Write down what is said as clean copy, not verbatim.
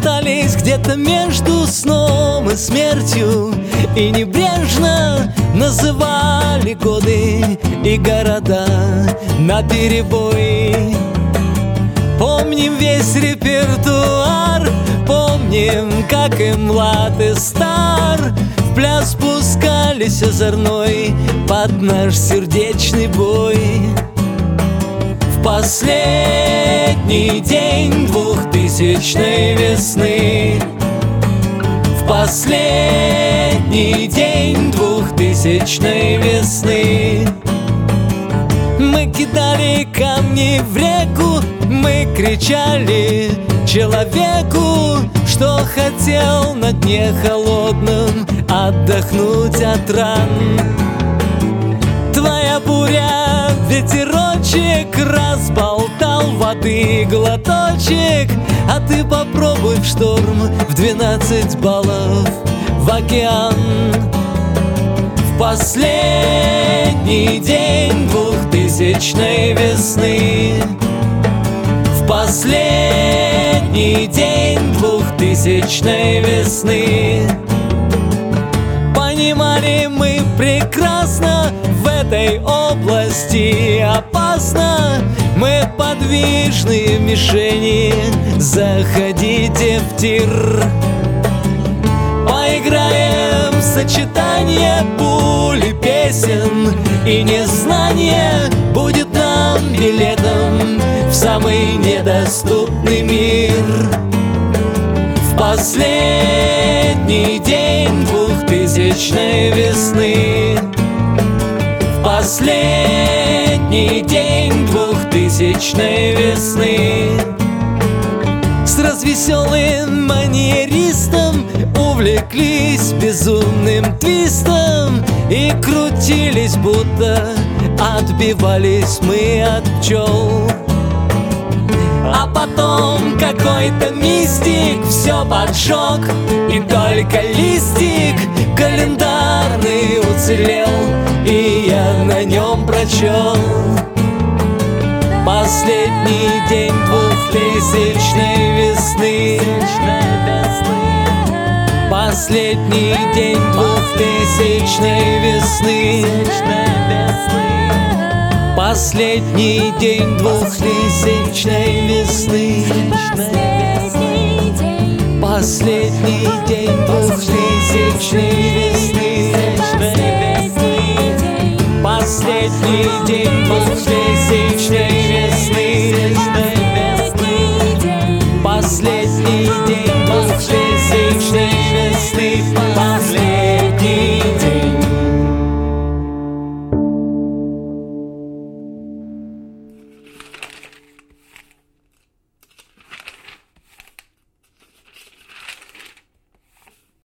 расстались где-то между сном и смертью, и небрежно называли годы и города наперебой. Помним весь репертуар, помним, как и млад, и стар в пляс спускались озорной под наш сердечный бой. В последний день 2000-й весны, в последний день 2000-й весны, мы кидали камни в реку, мы кричали человеку, что хотел на дне холодном отдохнуть от ран. Твоя буря, ветерочек, разболтал воды глоточек, а ты попробуй в шторм в 12 баллов в океан. В последний день 2000-й весны, в последний день 2000-й весны, понимали мы прекрасно, в этой области опасно. Мы подвижные мишени, заходите в тир. Поиграем в сочетание пуль и песен, и незнание будет нам билетом в самый недоступный мир. В последний день 2000-й весны, в последний день 2000-й весны, с развеселым манеристом увлеклись безумным твистом и крутились, будто отбивались мы от пчел. А потом какой-то мистик все поджег, и только листик календарный уцелел, и я на нем прочел: последний день 2000-й весны, последний день 2000-й весны, последний день 2000-й весны, последний день 2000-й весны, последний день 2000-й весны, последний